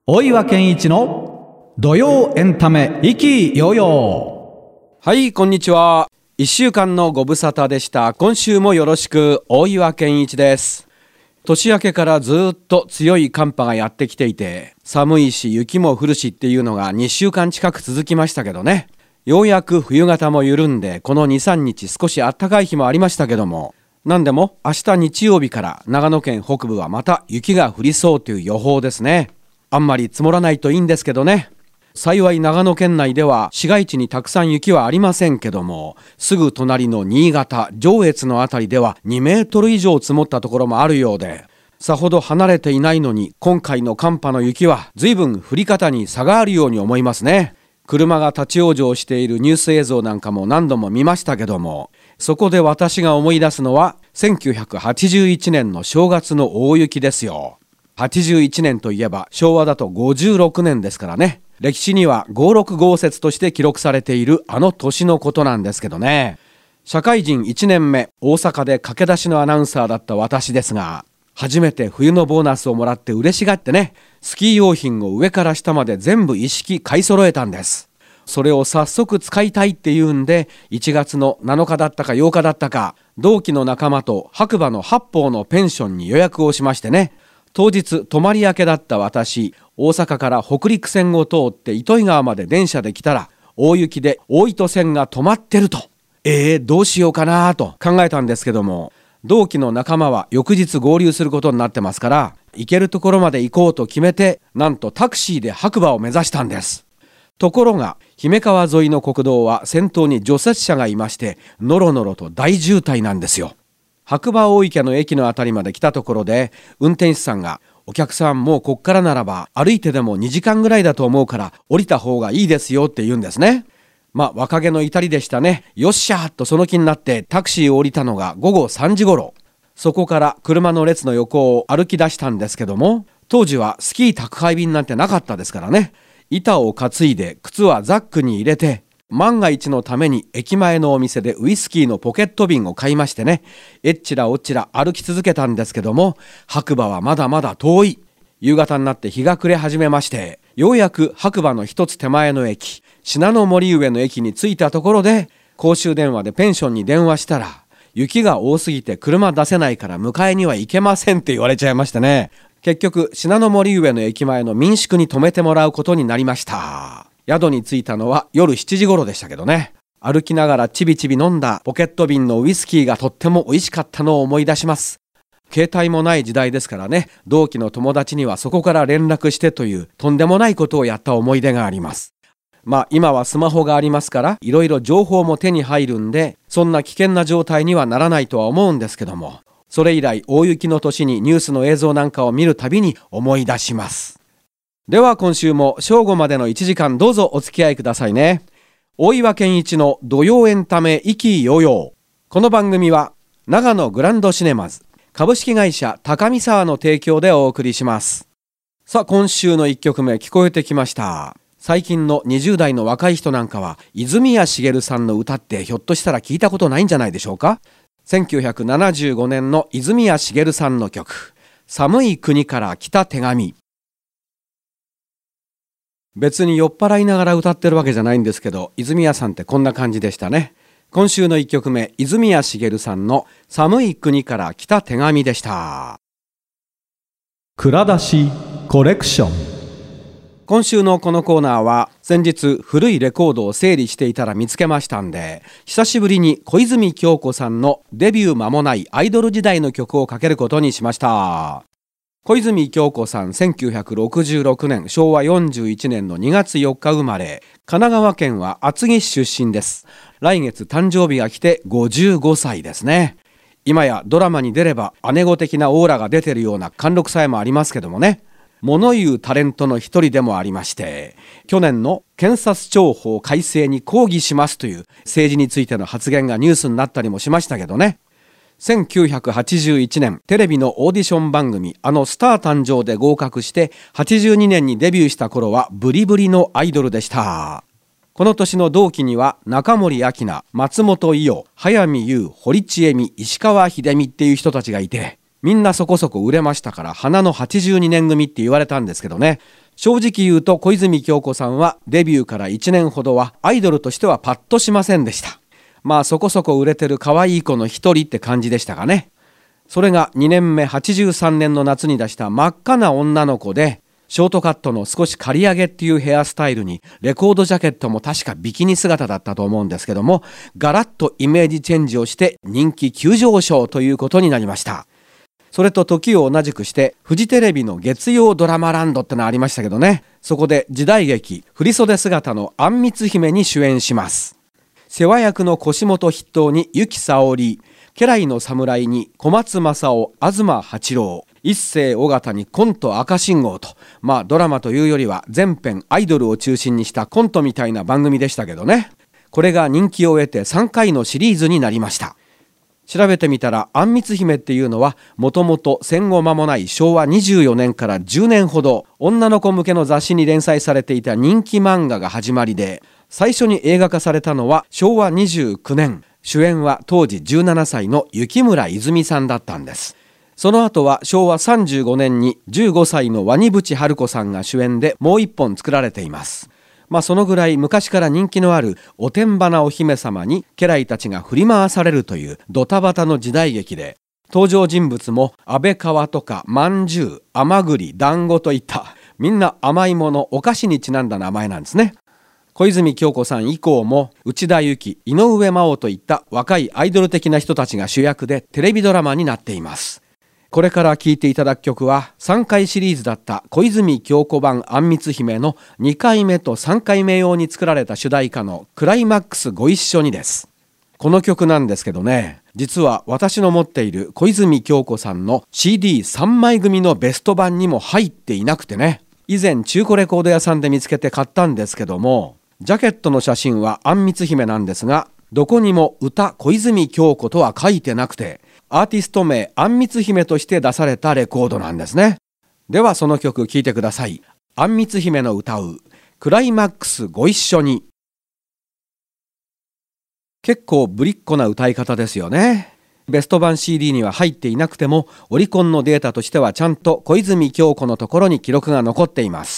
大岩健一の土曜エンタメ意気揚々。 はい、こんにちは。1週間のご無沙汰でした。今週もよろしく。大岩健一です。年明けからずっと強い寒波がやってきていて、寒いし雪も降るしっていうのが2週間近く続きましたけどね。ようやく冬型も緩んで、この 2,3 日少し暖かい日もありましたけども、なんでも明日日曜日から長野県北部はまた雪が降りそうという予報ですね。あんまり積もらないといいんですけどね。幸い長野県内では市街地にたくさん雪はありませんけども、すぐ隣の新潟、上越のあたりでは2メートル以上積もったところもあるようで、さほど離れていないのに今回の寒波の雪は随分降り方に差があるように思いますね。車が立ち往生しているニュース映像なんかも何度も見ましたけども、そこで私が思い出すのは1981年の正月の大雪ですよ。81年といえば昭和だと56年ですからね。歴史には五六豪雪として記録されているあの年のことなんですけどね。社会人1年目、大阪で駆け出しのアナウンサーだった私ですが、初めて冬のボーナスをもらって嬉しがってね、スキー用品を上から下まで全部一式買い揃えたんです。それを早速使いたいっていうんで、1月の7日だったか8日だったか、同期の仲間と白馬の八方のペンションに予約をしましてね、当日泊まり明けだった私、大阪から北陸線を通って糸魚川まで電車で来たら、大雪で大糸線が止まってると。どうしようかなと考えたんですけども、同期の仲間は翌日合流することになってますから、行けるところまで行こうと決めて、なんとタクシーで白馬を目指したんです。ところが姫川沿いの国道は先頭に除雪車がいまして、のろのろと大渋滞なんですよ。白馬大池の駅のあたりまで来たところで、運転手さんが、お客さんもうこっからならば歩いてでも2時間ぐらいだと思うから降りた方がいいですよって言うんですね。若気の至りでしたね。よっしゃーっとその気になってタクシーを降りたのが午後3時頃。そこから車の列の横を歩き出したんですけども、当時はスキー宅配便なんてなかったですからね。板を担いで靴はザックに入れて、万が一のために駅前のお店でウイスキーのポケット瓶を買いましてね、えっちらおっちら歩き続けたんですけども、白馬はまだまだ遠い。夕方になって日が暮れ始めまして、ようやく白馬の一つ手前の駅、信濃森上の駅に着いたところで、公衆電話でペンションに電話したら、雪が多すぎて車出せないから迎えには行けませんって言われちゃいましてね。結局信濃森上の駅前の民宿に泊めてもらうことになりました。宿に着いたのは夜7時頃でしたけどね。歩きながらちびちび飲んだポケット瓶のウイスキーがとっても美味しかったのを思い出します。携帯もない時代ですからね、同期の友達にはそこから連絡してというとんでもないことをやった思い出があります。今はスマホがありますから、いろいろ情報も手に入るんで、そんな危険な状態にはならないとは思うんですけども、それ以来大雪の年にニュースの映像なんかを見るたびに思い出します。では今週も正午までの1時間どうぞお付き合いくださいね。大岩健一の土曜エンタメ意気揚々。この番組は長野グランドシネマズ株式会社高見沢の提供でお送りします。さあ今週の1曲目聞こえてきました。最近の20代の若い人なんかは泉谷しげるさんの歌ってひょっとしたら聞いたことないんじゃないでしょうか。1975年の泉谷しげるさんの曲、寒い国から来た手紙。別に酔っ払いながら歌ってるわけじゃないんですけど、泉谷さんってこんな感じでしたね。今週の1曲目、泉谷しげるさんの寒い国から来た手紙でした。 蔵出しコレクション。 今週のこのコーナーは先日古いレコードを整理していたら見つけましたんで、久しぶりに小泉今日子さんのデビュー間もないアイドル時代の曲をかけることにしました。小泉今日子さん1966年昭和41年の2月4日生まれ、神奈川県は厚木市出身です。来月誕生日が来て55歳ですね。今やドラマに出れば姉御的なオーラが出てるような貫禄さえもありますけどもね、物言うタレントの一人でもありまして、去年の検察庁法改正に抗議しますという政治についての発言がニュースになったりもしましたけどね。1981年テレビのオーディション番組スター誕生で合格して82年にデビューした頃はブリブリのアイドルでした。この年の同期には中森明菜、松本伊代、早見優、堀ちえみ、石川秀美っていう人たちがいて、みんなそこそこ売れましたから花の82年組って言われたんですけどね。 正直言うと小泉今日子さんはデビューから1年ほどはアイドルとしてはパッとしませんでした。まあそこそこ売れてる可愛い子の一人って感じでしたかね。それが2年目83年の夏に出した真っ赤な女の子で、ショートカットの少し刈り上げっていうヘアスタイルに、レコードジャケットも確かビキニ姿だったと思うんですけども、ガラッとイメージチェンジをして人気急上昇ということになりました。それと時を同じくしてフジテレビの月曜ドラマランドってのありましたけどね、そこで時代劇振袖姿のあんみつ姫に主演します。世話役の腰元筆頭に由紀さおり、家来の侍に小松政夫、東八郎、一世尾形にコント赤信号と、ドラマというよりは全編アイドルを中心にしたコントみたいな番組でしたけどね。これが人気を得て3回のシリーズになりました。調べてみたら、あんみつ姫っていうのはもともと戦後間もない昭和24年から10年ほど女の子向けの雑誌に連載されていた人気漫画が始まりで、最初に映画化されたのは昭和29年、主演は当時17歳の雪村泉さんだったんです。その後は昭和35年に15歳の鰐淵春子さんが主演でもう一本作られています。そのぐらい昔から人気のあるおてんばなお姫様に家来たちが振り回されるというドタバタの時代劇で、登場人物も安倍川とかまんじゅう、甘栗、団子といったみんな甘いもの、お菓子にちなんだ名前なんですね。小泉今日子さん以降も内田有紀、井上真央といった若いアイドル的な人たちが主役でテレビドラマになっています。これから聴いていただく曲は3回シリーズだった小泉今日子版あんみつ姫の2回目と3回目用に作られた主題歌のクライマックスご一緒にです。この曲なんですけどね、実は私の持っている小泉今日子さんの CD3 枚組のベスト版にも入っていなくてね、以前中古レコード屋さんで見つけて買ったんですけども、ジャケットの写真はあんみつ姫なんですが、どこにも歌小泉今日子とは書いてなくて、アーティスト名あんみつ姫として出されたレコードなんですね。ではその曲聴いてください。あんみつ姫の歌うクライマックスご一緒に。結構ぶりっ子な歌い方ですよね。ベスト版 CD には入っていなくても、オリコンのデータとしてはちゃんと小泉今日子のところに記録が残っています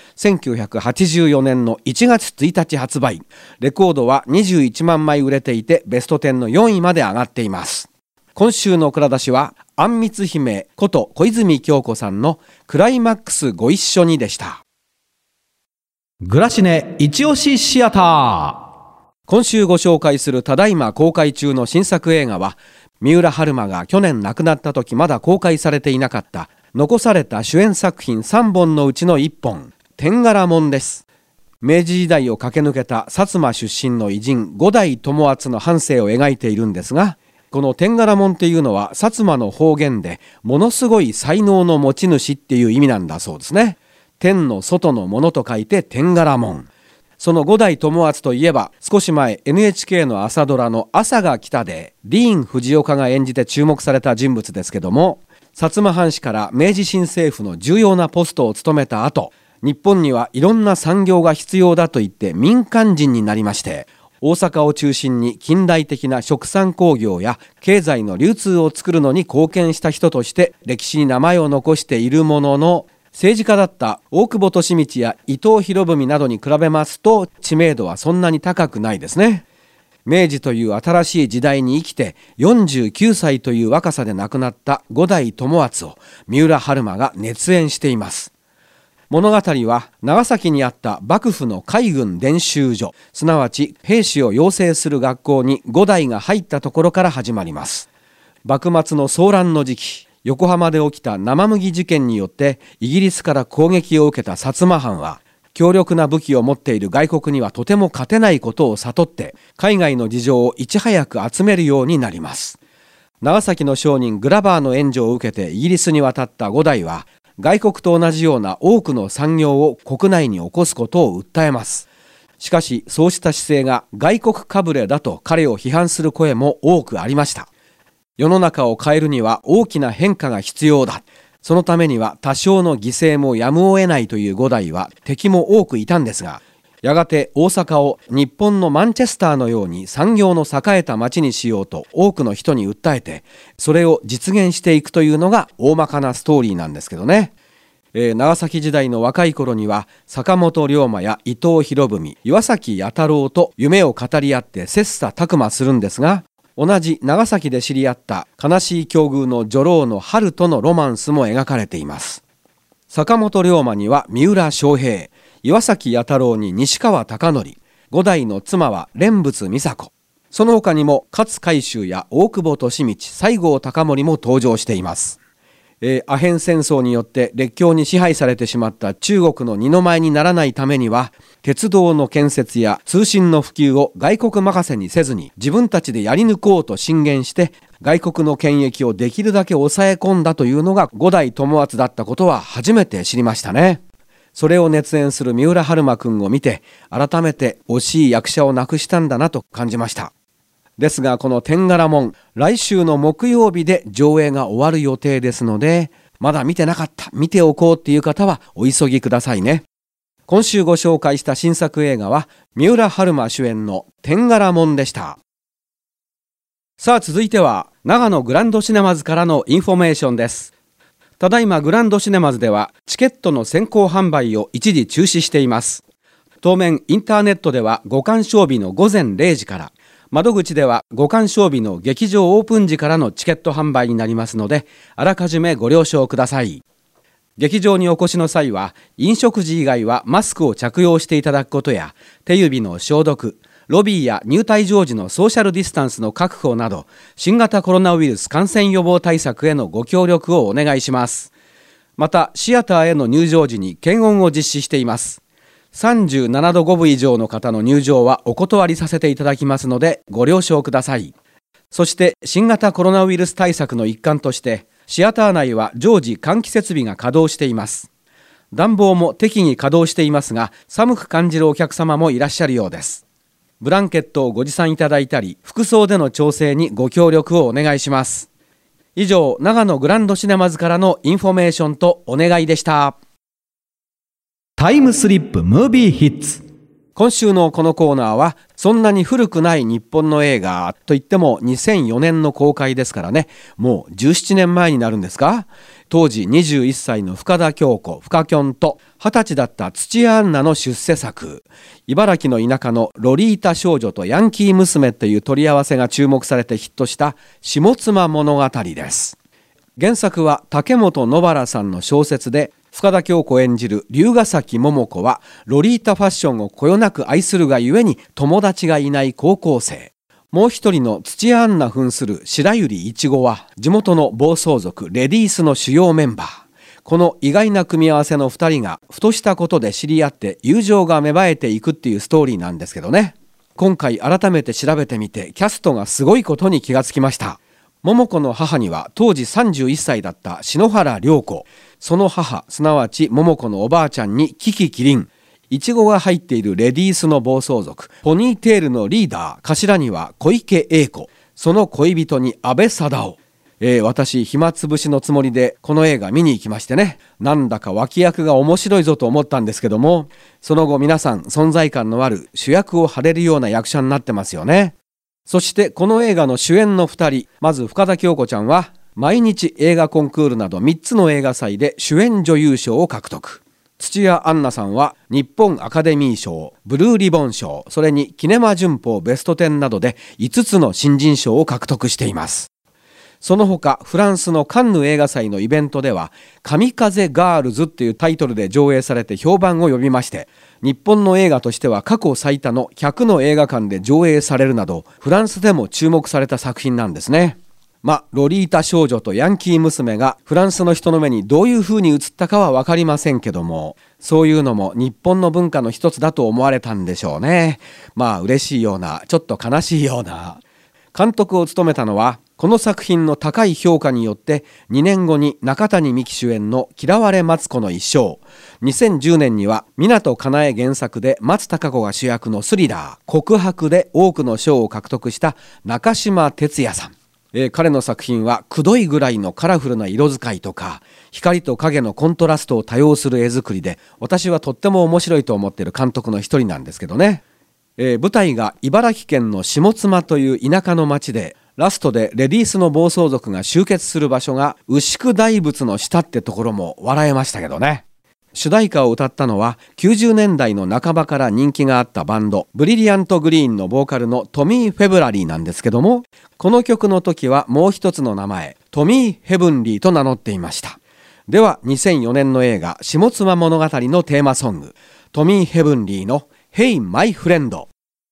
。1984年の1月1日発売、レコードは21万枚売れていてベスト10の4位まで上がっています。今週の蔵出しはあんみつ姫こと小泉今日子さんのクライマックスご一緒にでした。 グラシネ一押しシアター。 今週ご紹介するただいま公開中の新作映画は、三浦春馬が去年亡くなった時まだ公開されていなかった残された主演作品3本のうちの1本、天柄門です。明治時代を駆け抜けた薩摩出身の偉人五代友厚の半生を描いているんですが、この天柄門っていうのは薩摩の方言でものすごい才能の持ち主っていう意味なんだそうですね。天の外のものと書いて天柄門。その五代友厚といえば、少し前 NHK の朝ドラの朝が来たでディーン・フジオカが演じて注目された人物ですけども、薩摩藩士から明治新政府の重要なポストを務めた後、日本にはいろんな産業が必要だと言って民間人になりまして、大阪を中心に近代的な殖産工業や経済の流通を作るのに貢献した人として歴史に名前を残しているものの、政治家だった大久保利通や伊藤博文などに比べますと知名度はそんなに高くないですね。明治という新しい時代に生きて49歳という若さで亡くなった五代友厚を三浦春馬が熱演しています。物語は長崎にあった幕府の海軍伝習所、すなわち兵士を養成する学校に五代が入ったところから始まります。幕末の騒乱の時期、横浜で起きた生麦事件によってイギリスから攻撃を受けた薩摩藩は、強力な武器を持っている外国にはとても勝てないことを悟って海外の事情をいち早く集めるようになります。長崎の商人グラバーの援助を受けてイギリスに渡った五代は、外国と同じような多くの産業を国内に起こすことを訴えます。しかしそうした姿勢が外国かぶれだと彼を批判する声も多くありました。世の中を変えるには大きな変化が必要だ。そのためには多少の犠牲もやむを得ないという五代は敵も多くいたんですが、やがて大阪を日本のマンチェスターのように産業の栄えた町にしようと多くの人に訴えて、それを実現していくというのが大まかなストーリーなんですけどね。 長崎時代の若い頃には坂本龍馬や伊藤博文、岩崎弥太郎と夢を語り合って切磋琢磨するんですが、同じ長崎で知り合った悲しい境遇の女郎の春とのロマンスも描かれています。坂本龍馬には三浦翔平、岩崎弥太郎に西川貴教、五代の妻は蓮仏美佐子、その他にも勝海舟や大久保利通、西郷隆盛も登場しています。アヘン戦争によって列強に支配されてしまった中国の二の舞にならないためには、鉄道の建設や通信の普及を外国任せにせずに自分たちでやり抜こうと進言して、外国の権益をできるだけ抑え込んだというのが五代友厚だったことは初めて知りましたね。それを熱演する三浦春馬くんを見て、改めて惜しい役者を亡くしたんだなと感じました。ですがこの天柄門、来週の木曜日で上映が終わる予定ですので、まだ見てなかった、見ておこうっていう方はお急ぎくださいね。今週ご紹介した新作映画は三浦春馬主演の天柄門でした。さあ続いては長野グランドシネマズからのインフォメーションです。ただいまグランドシネマズではチケットの先行販売を一時中止しています。当面インターネットではご鑑賞日の午前0時から、窓口ではご鑑賞日の劇場オープン時からのチケット販売になりますので、あらかじめご了承ください。劇場にお越しの際は飲食時以外はマスクを着用していただくことや、手指の消毒、ロビーや入退場時のソーシャルディスタンスの確保など、新型コロナウイルス感染予防対策へのご協力をお願いします。またシアターへの入場時に検温を実施しています。37度5分以上の方の入場はお断りさせていただきますのでご了承ください。そして新型コロナウイルス対策の一環としてシアター内は常時換気設備が稼働しています。暖房も適宜稼働していますが、寒く感じるお客様もいらっしゃるようです。ブランケットをご持参いただいたり、服装での調整にご協力をお願いします。以上、長野グランドシネマズからのインフォメーションとお願いでした。 タイムスリップムービーヒッツ。 今週のこのコーナーはそんなに古くない日本の映画といっても2004年の公開ですからね、もう17年前になるんですか。当時21歳の深田恭子、深キョンと20歳だった土屋アンナの出世作、茨城の田舎のロリータ少女とヤンキー娘という取り合わせが注目されてヒットした下妻物語です。原作は竹本野原さんの小説で、深田恭子演じる龍ヶ崎桃子はロリータファッションをこよなく愛するがゆえに友達がいない高校生。もう一人の土屋アンナ扮する白百合いちごは地元の暴走族レディースの主要メンバー。この意外な組み合わせの2人がふとしたことで知り合って友情が芽生えていくっていうストーリーなんですけどね。今回改めて調べてみてキャストがすごいことに気がつきました。桃子の母には当時31歳だった篠原涼子、その母すなわち桃子のおばあちゃんにキキキリン、いちごが入っているレディースの暴走族ポニーテールのリーダー頭には小池栄子、その恋人に阿部貞夫。私暇つぶしのつもりでこの映画見に行きましてね、なんだか脇役が面白いぞと思ったんですけども、その後皆さん存在感のある主役を張れるような役者になってますよね。そしてこの映画の主演の2人、まず深田恭子ちゃんは毎日映画コンクールなど3つの映画祭で主演女優賞を獲得。土屋アンナさんは日本アカデミー賞、ブルーリボン賞、それにキネマ旬報ベスト10などで5つの新人賞を獲得しています。その他フランスのカンヌ映画祭のイベントでは神風ガールズっていうタイトルで上映されて評判を呼びまして、日本の映画としては過去最多の100の映画館で上映されるなどフランスでも注目された作品なんですね。ロリータ少女とヤンキー娘がフランスの人の目にどういう風に映ったかは分かりませんけども、そういうのも日本の文化の一つだと思われたんでしょうね。嬉しいようなちょっと悲しいような。監督を務めたのはこの作品の高い評価によって2年後に中谷美紀主演の嫌われマツコの一生、2010年には湊かなえ原作で松たか子が主役のスリラー告白で多くの賞を獲得した中島哲也さん。彼の作品はくどいぐらいのカラフルな色使いとか光と影のコントラストを多用する絵作りで、私はとっても面白いと思っている監督の一人なんですけどね。舞台が茨城県の下妻という田舎の町で、 ラストでレディースの暴走族が集結する場所が牛久大仏の下ってところも笑えましたけどね。主題歌を歌ったのは90年代の半ばから人気があったバンドブリリアントグリーンのボーカルのトミー・フェブラリーなんですけども、この曲の時はもう一つの名前トミー・ヘブンリーと名乗っていました。では2004年の映画下妻物語のテーマソング、トミー・ヘブンリーの Hey My Friend。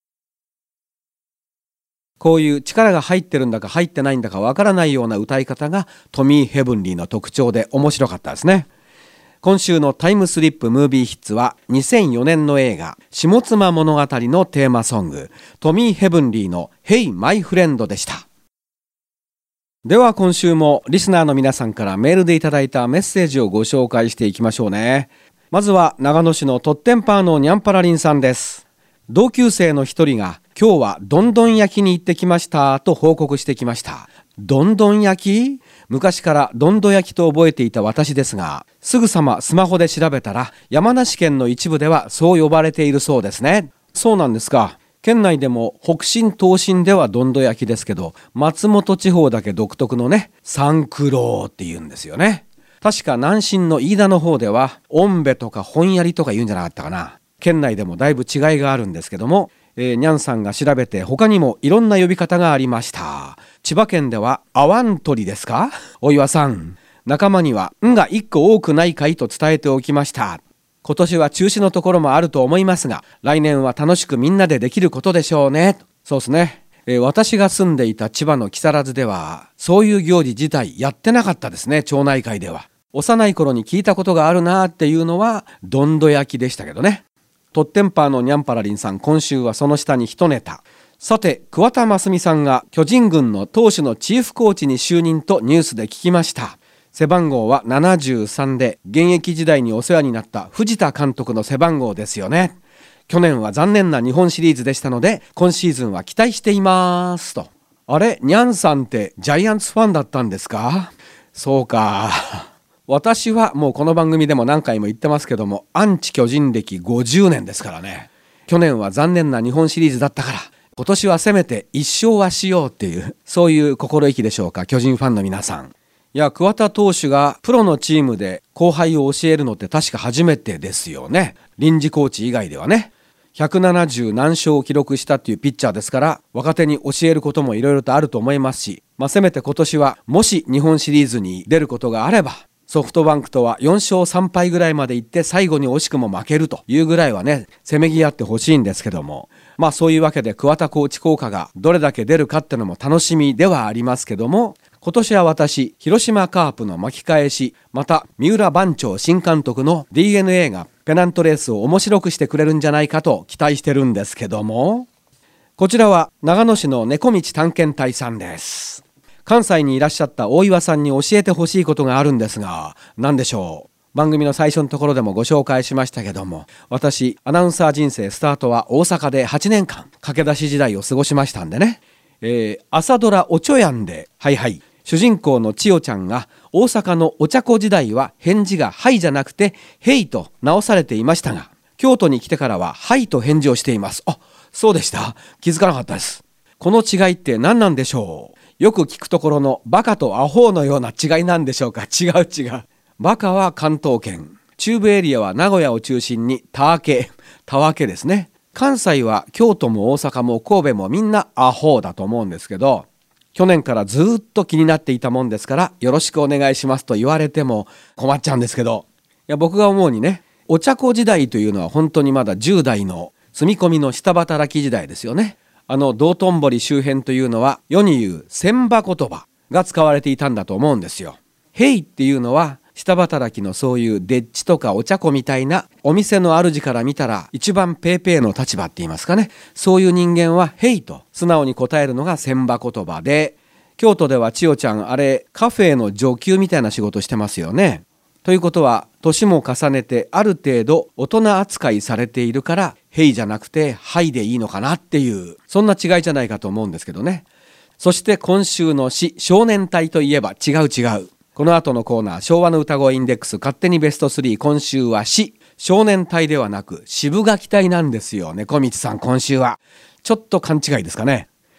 こういう力が入ってるんだか入ってないんだかわからないような歌い方がトミー・ヘブンリーの特徴で面白かったですね。今週のタイムスリップムービーヒッツは2004年の映画下妻物語のテーマソングトミー・ヘブンリーの Hey My Friend でした。では今週もリスナーの皆さんからメールでいただいたメッセージをご紹介していきましょうね。まずは長野市のトッテンパーのニャンパラリンさんです。同級生の一人が今日はどんどん焼きに行ってきましたと報告してきました。どんどん焼き？昔からどんど焼きと覚えていた私ですが、すぐさまスマホで調べたら山梨県の一部ではそう呼ばれているそうですね。そうなんですか。県内でも北信東信ではどんど焼きですけど、松本地方だけ独特のね三九郎って言うんですよね。確か南信の飯田の方ではおんべとか本やりとか言うんじゃなかったかな。県内でもだいぶ違いがあるんですけども、にゃんさんが調べて他にもいろんな呼び方がありました。千葉県ではアワン鳥ですか。お岩さん、仲間にはんが1個多くないかいと伝えておきました。今年は中止のところもあると思いますが、来年は楽しくみんなでできることでしょうね。そうですね。私が住んでいた千葉の木更津ではそういう行事自体やってなかったですね。町内会では幼い頃に聞いたことがあるなっていうのはどんど焼きでしたけどね。トッテンパーのニャンパラリンさん、今週はその下に一ネタ。さて、桑田真澄さんが巨人軍の投手のチーフコーチに就任とニュースで聞きました。背番号は73で現役時代にお世話になった藤田監督の背番号ですよね。去年は残念な日本シリーズでしたので今シーズンは期待していますと。あれ、ニャンさんってジャイアンツファンだったんですか。そうか。私はもうこの番組でも何回も言ってますけども、アンチ巨人歴50年ですからね。去年は残念な日本シリーズだったから今年はせめて一勝はしようっていう、そういう心意気でしょうか、巨人ファンの皆さん。いや、桑田投手がプロのチームで後輩を教えるのって確か初めてですよね。臨時コーチ以外ではね。170何勝を記録したっていうピッチャーですから、若手に教えることもいろいろとあると思いますし、せめて今年はもし日本シリーズに出ることがあれば、ソフトバンクとは4勝3敗ぐらいまで行って最後に惜しくも負けるというぐらいはね、せめぎ合ってほしいんですけども、そういうわけで桑田コーチ効果がどれだけ出るかっていうのも楽しみではありますけども、今年は私広島カープの巻き返し、また三浦番長新監督の DNA がペナントレースを面白くしてくれるんじゃないかと期待してるんですけども、こちらは長野市の猫道探検隊さんです。関西にいらっしゃった大岩さんに教えてほしいことがあるんですが、何でしょう。番組の最初のところでもご紹介しましたけども、私アナウンサー人生スタートは大阪で8年間駆け出し時代を過ごしましたんでね、朝ドラおちょやんで、主人公の千代ちゃんが大阪のお茶子時代は返事がはいじゃなくてへいと直されていましたが、京都に来てからははいと返事をしています。あ、そうでした。気づかなかったです。この違いって何なんでしょう。よく聞くところのバカとアホのような違いなんでしょうか。違う。バカは関東圏、中部エリアは名古屋を中心にたわけですね。関西は京都も大阪も神戸もみんなアホだと思うんですけど、去年からずっと気になっていたもんですからよろしくお願いしますと言われても困っちゃうんですけど、僕が思うにね、お茶子時代というのは本当にまだ10代の住み込みの下働き時代ですよね。道頓堀周辺というのは世に言う船場言葉が使われていたんだと思うんですよ。へいっていうのは下働きのそういうでっちとかお茶子みたいなお店の主から見たら一番ペーペーの立場って言いますかね、そういう人間はへいと素直に答えるのが船場言葉で、京都では千代ちゃんあれカフェの女給みたいな仕事してますよね。ということは年も重ねてある程度大人扱いされているからへいじゃなくてはいでいいのかなっていう、そんな違いじゃないかと思うんですけどね。そして今週の詩、少年隊といえば違う。この後のコーナー、昭和の歌声インデックス勝手にベスト3、今週は詩、少年隊ではなく渋垣隊なんですよ。猫道さん、今週はちょっと勘違いですかね。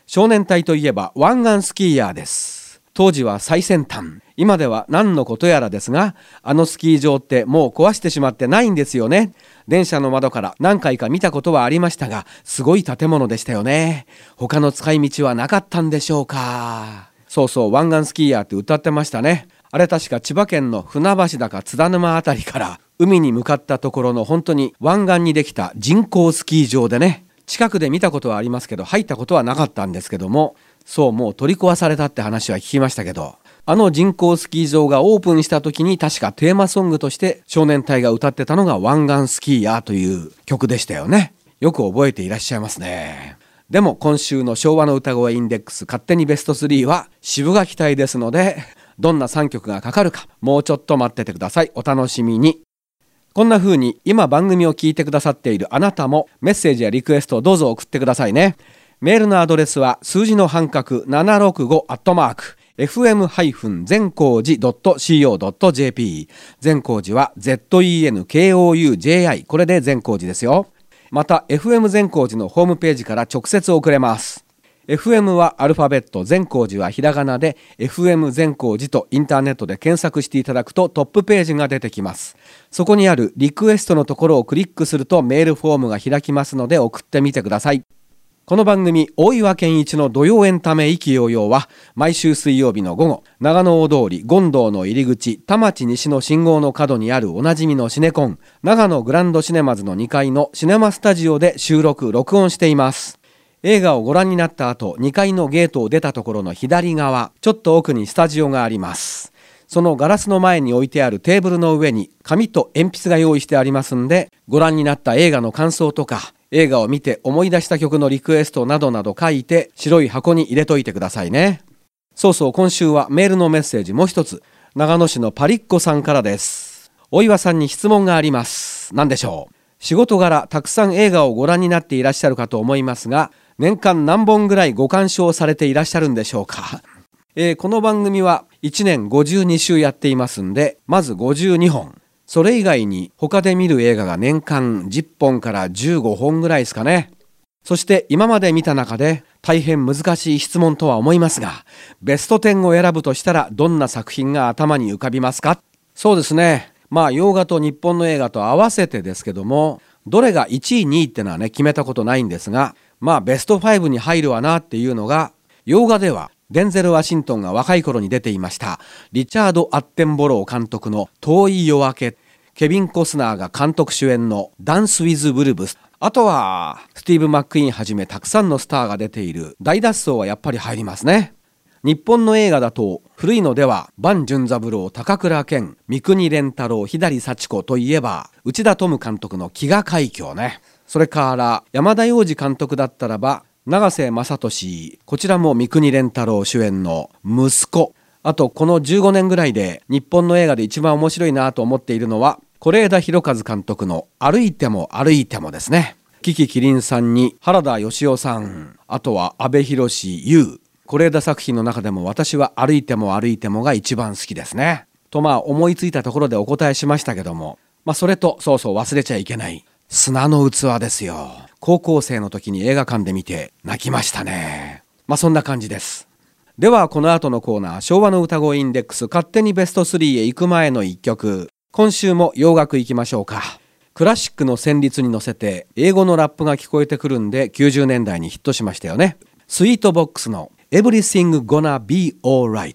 少年隊といえば湾岸スキーヤーです。当時は最先端、今では何のことやらですが、あのスキー場ってもう壊してしまってないんですよね。電車の窓から何回か見たことはありましたが、すごい建物でしたよね。他の使い道はなかったんでしょうか。そうそう、湾岸スキーヤーって歌ってましたね。あれ確か千葉県の船橋だか津田沼あたりから海に向かったところの本当に湾岸にできた人工スキー場でね、近くで見たことはありますけど入ったことはなかったんですけども、そう、もう取り壊されたって話は聞きましたけど、あの人工スキー場がオープンした時に確かテーマソングとして少年隊が歌ってたのが湾岸スキーヤーという曲でしたよね。よく覚えていらっしゃいますね。でも今週の昭和の歌声インデックス勝手にベスト3は渋が期待ですので、どんな3曲がかかるかもうちょっと待っててください。お楽しみに。こんな風に今番組を聞いてくださっているあなたもメッセージやリクエストをどうぞ送ってくださいね。メールのアドレスは数字の半角765@fm- 善光寺 .co.jp。 善光寺は ZENKOUJI、 これで善光寺ですよ。また FM 善光寺のホームページから直接送れます。 FM はアルファベット、善光寺はひらがなで FM 善光寺とインターネットで検索していただくとトップページが出てきます。そこにあるリクエストのところをクリックするとメールフォームが開きますので送ってみてください。この番組大岩健一の土曜エンタメ意気揚々は毎週水曜日の午後、長野大通り権堂の入り口田町西の信号の角にあるおなじみのシネコン長野グランドシネマズの2階のシネマスタジオで収録録音しています。映画をご覧になった後、2階のゲートを出たところの左側、ちょっと奥にスタジオがあります。そのガラスの前に置いてあるテーブルの上に紙と鉛筆が用意してありますんで、ご覧になった映画の感想とか映画を見て思い出した曲のリクエストなどなど書いて白い箱に入れといてくださいね。そうそう、今週はメールのメッセージもう一つ、長野市のパリッコさんからです。大岩さんに質問があります。何でしょう。仕事柄たくさん映画をご覧になっていらっしゃるかと思いますが、年間何本ぐらいご鑑賞されていらっしゃるんでしょうか。この番組は1年52週やっていますんで、まず52本。それ以外に他で見る映画が年間10本から15本ぐらいですかね。そして今まで見た中で大変難しい質問とは思いますが、ベスト10を選ぶとしたらどんな作品が頭に浮かびますか。そうですね、洋画と日本の映画と合わせてですけども、どれが1位2位ってのはね決めたことないんですが、ベスト5に入るわなっていうのが、洋画ではデンゼル・ワシントンが若い頃に出ていましたリチャード・アッテンボロー監督の遠い夜明け、ケビン・コスナーが監督主演のダンス・ウィズ・ブルブス、あとはスティーブ・マックイーンはじめたくさんのスターが出ている大脱走はやっぱり入りますね。日本の映画だと古いのでは伴淳三郎、高倉健、三國連太郎、左幸子といえば内田トム監督の飢餓海峡ね。それから山田洋次監督だったらば永瀬正敏、こちらも三國連太郎主演の息子。あとこの15年ぐらいで日本の映画で一番面白いなと思っているのは是枝裕和監督の歩いても歩いてもですね。樹木希林さんに原田芳雄さん、あとは阿部寛、優、是枝作品の中でも私は歩いても歩いてもが一番好きですね。と思いついたところでお答えしましたけども、それとそうそう忘れちゃいけない砂の器ですよ。高校生の時に映画館で見て泣きましたね。そんな感じです。ではこの後のコーナー、昭和の歌声インデックス勝手にベスト3へ行く前の1曲、今週も洋楽行きましょうか。クラシックの旋律に乗せて英語のラップが聞こえてくるんで90年代にヒットしましたよね。スイートボックスの Everything Gonna Be Alright。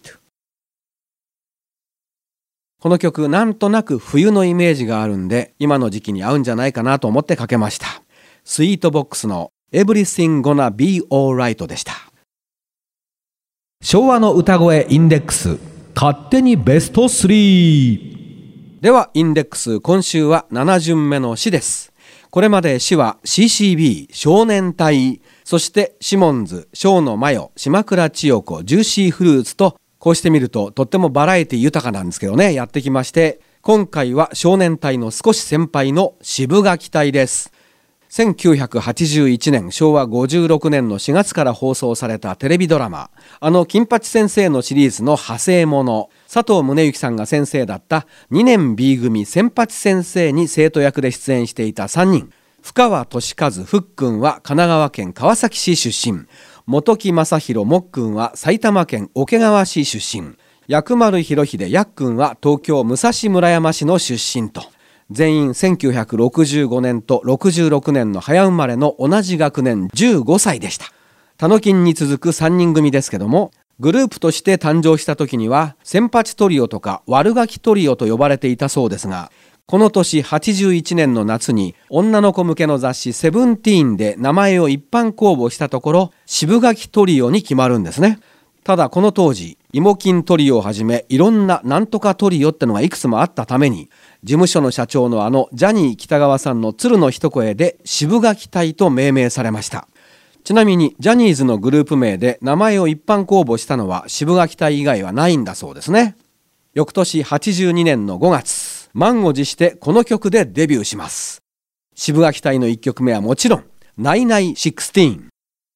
この曲なんとなく冬のイメージがあるんで今の時期に合うんじゃないかなと思ってかけました。スイートボックスの Everything Gonna Be Alright でした。 昭和の歌声インデックス勝手にベスト3。 ではインデックス、今週は7巡目の詩です。これまで詩は CCB、少年隊、そしてシモンズ、小野真世、島倉千代子、ジューシーフルーツと、こうしてみるととってもバラエティ豊かなんですけどね、やってきまして、今回は少年隊の少し先輩の渋垣隊です。1981年昭和56年の4月から放送されたテレビドラマ、金八先生のシリーズの派生もの、佐藤宗之さんが先生だった2年 B 組千八先生に生徒役で出演していた3人。深川俊和、ふっくんは神奈川県川崎市出身、 本木正弘もっくんは埼玉県桶川市出身、薬丸博秀やっくんは東京武蔵村山市の出身と、全員1965年と66年の早生まれの同じ学年15歳でした。タノキンに続く3人組ですけども、グループとして誕生した時には千八トリオとか悪ガキトリオと呼ばれていたそうですが、この年81年の夏に女の子向けの雑誌セブンティーンで名前を一般公募したところ、渋垣トリオに決まるんですね。ただこの当時、イモキントリオをはじめいろんななんとかトリオってのがいくつもあったために、事務所の社長のジャニー北川さんの鶴の一声で渋垣隊と命名されました。ちなみにジャニーズのグループ名で名前を一般公募したのは渋垣隊以外はないんだそうですね。翌年82年の5月、満を持してこの曲でデビューします。渋垣隊の1曲目はもちろんナイナイ16。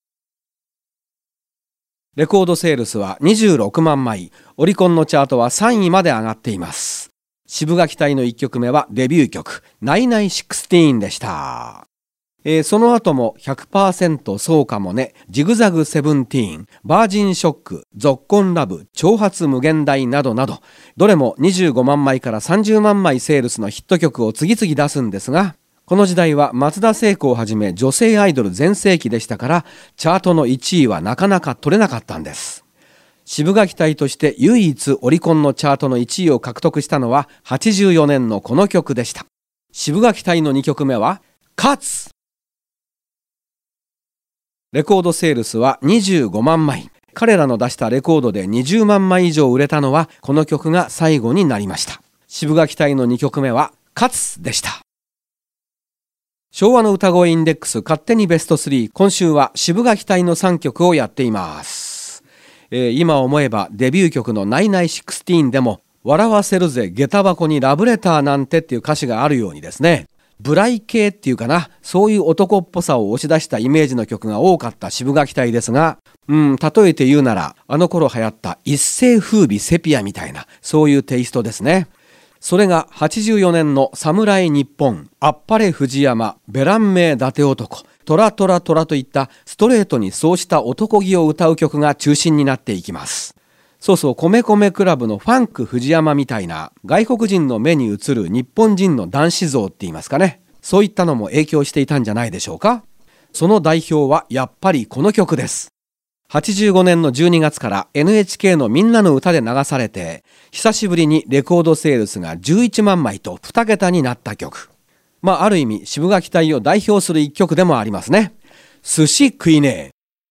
レコードセールスは26万枚、オリコンのチャートは3位まで上がっています。渋垣隊の1曲目はデビュー曲ナイナイ16でした。その後も 100% そうかもね、ジグザグセブンティーン、バージンショック、ゾッコンラブ、挑発無限大などなど、どれも25万枚から30万枚セールスのヒット曲を次々出すんですが、この時代は松田聖子をはじめ女性アイドル全盛期でしたから、チャートの1位はなかなか取れなかったんです。渋垣隊として唯一オリコンのチャートの1位を獲得したのは84年のこの曲でした。渋垣隊の2曲目は勝つ。レコードセールスは25万枚。彼らの出したレコードで20万枚以上売れたのはこの曲が最後になりました。渋垣隊の2曲目は勝つでした。昭和の歌声インデックス勝手にベスト3、今週は渋垣隊の3曲をやっています。今思えばデビュー曲のナイナイ16でも笑わせるぜ下駄箱にラブレターなんてっていう歌詞があるようにですね、ブライ系っていうかな、そういう男っぽさを押し出したイメージの曲が多かった渋垣隊ですが、例えて言うならあの頃流行った一世風靡セピアみたいな、そういうテイストですね。それが84年の侍日本、あっぱれ藤山、ベラン名伊達男、トラトラトラといったストレートにそうした男気を歌う曲が中心になっていきます。そうそう、米米クラブのファンク藤山みたいな外国人の目に映る日本人の男子像って言いますかね、そういったのも影響していたんじゃないでしょうか。その代表はやっぱりこの曲です。85年の12月から NHK のみんなの歌で流されて、久しぶりにレコードセールスが11万枚と2桁になった曲。ある意味渋垣隊を代表する一曲でもありますね。寿司食いねえ。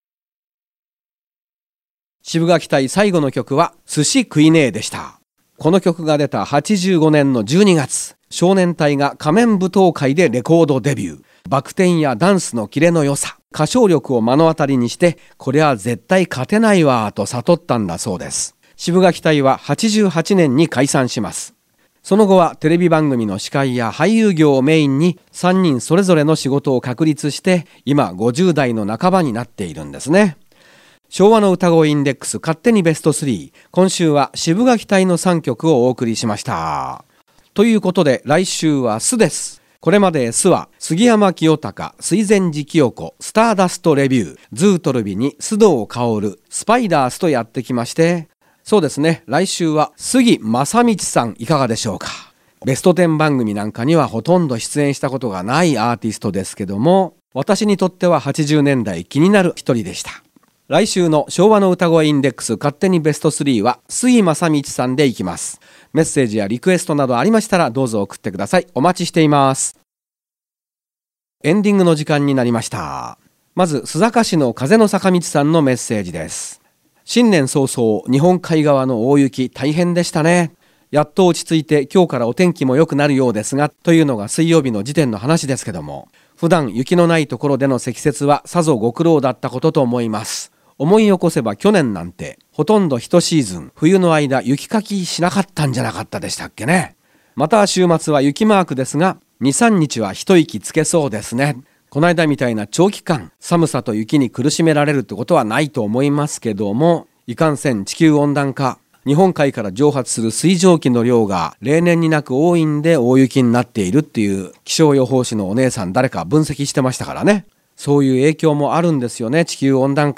渋垣隊最後の曲は寿司食いねえでした。この曲が出た85年の12月、少年隊が仮面舞踏会でレコードデビュー。バク転やダンスのキレの良さ、歌唱力を目の当たりにして、これは絶対勝てないわと悟ったんだそうです。渋垣隊は88年に解散します。その後はテレビ番組の司会や俳優業をメインに3人それぞれの仕事を確立して、今50代の半ばになっているんですね。昭和の歌声インデックス勝手にベスト3、今週は渋垣隊の3曲をお送りしました。ということで来週はスです。これまでスは杉山清隆、水前寺清子、スターダストレビュー、ズートルビに須藤薫、スパイダースとやってきまして、そうですね、来週は杉正道さんいかがでしょうか。ベスト10番組なんかにはほとんど出演したことがないアーティストですけども、私にとっては80年代気になる一人でした。来週の昭和の歌声インデックス勝手にベスト3は杉正道さんでいきます。メッセージやリクエストなどありましたらどうぞ送ってください。お待ちしています。エンディングの時間になりました。まず須坂市の風の坂道さんのメッセージです。新年早々、日本海側の大雪大変でしたね。やっと落ち着いて今日からお天気も良くなるようですが、というのが水曜日の時点の話ですけども、普段雪のないところでの積雪はさぞご苦労だったことと思います。思い起こせば去年なんてほとんど一シーズン冬の間雪かきしなかったんじゃなかったでしたっけね。また週末は雪マークですが 2,3 日は一息つけそうですね。この間みたいな長期間寒さと雪に苦しめられるってことはないと思いますけども、いかんせん地球温暖化、日本海から蒸発する水蒸気の量が例年になく多いんで大雪になっているっていう気象予報士のお姉さん誰か分析してましたからね。そういう影響もあるんですよね、地球温暖化。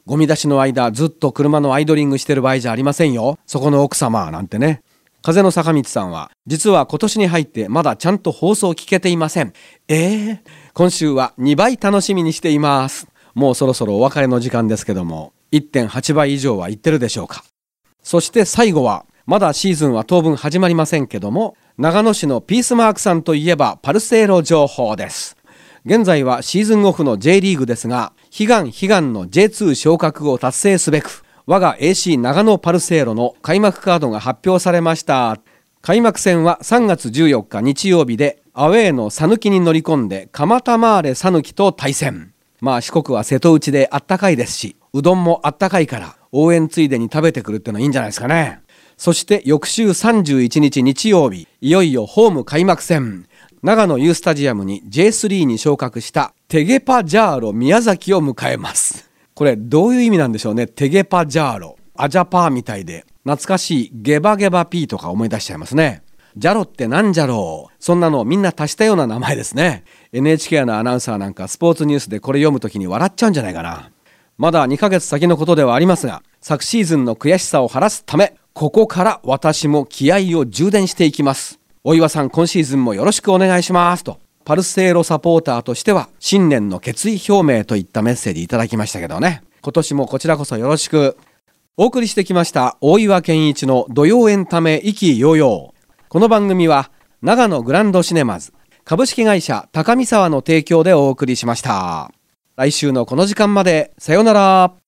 ゴミ出しの間ずっと車のアイドリングしてる場合じゃありませんよ、そこの奥様なんてね。風の坂道さんは、実は今年に入ってまだちゃんと放送聞けていません。今週は2倍楽しみにしています。もうそろそろお別れの時間ですけども、1.8 倍以上は言ってるでしょうか。そして最後は、まだシーズンは当分始まりませんけども、長野市のピースマークさんといえばパルセーロ情報です。現在はシーズンオフの J リーグですが、悲願の J2 昇格を達成すべく、我が AC 長野パルセーロの開幕カードが発表されました。開幕戦は3月14日日曜日で、アウェーの讃岐に乗り込んで蒲田マーレ讃岐と対戦。四国は瀬戸内であったかいですし、うどんもあったかいから応援ついでに食べてくるってのはいいんじゃないですかね。そして翌週31日日曜日、いよいよホーム開幕戦。長野 U スタジアムに J3 に昇格したテゲパジャーロ宮崎を迎えます。これどういう意味なんでしょうね。テゲパジャーロ、アジャパーみたいで懐かしいゲバゲバピーとか思い出しちゃいますね。ジャロってなんじゃろう、そんなのをみんな足したような名前ですね。 NHK のアナウンサーなんかスポーツニュースでこれ読むときに笑っちゃうんじゃないかな。まだ2ヶ月先のことではありますが、昨シーズンの悔しさを晴らすため、ここから私も気合を充電していきます。大岩さん、今シーズンもよろしくお願いしますと、パルセーロサポーターとしては新年の決意表明といったメッセージいただきましたけどね。今年もこちらこそよろしく。お送りしてきました大岩健一の土曜エンタメ意気揚々。この番組は長野グランドシネマズ株式会社高見沢の提供でお送りしました。来週のこの時間までさようなら。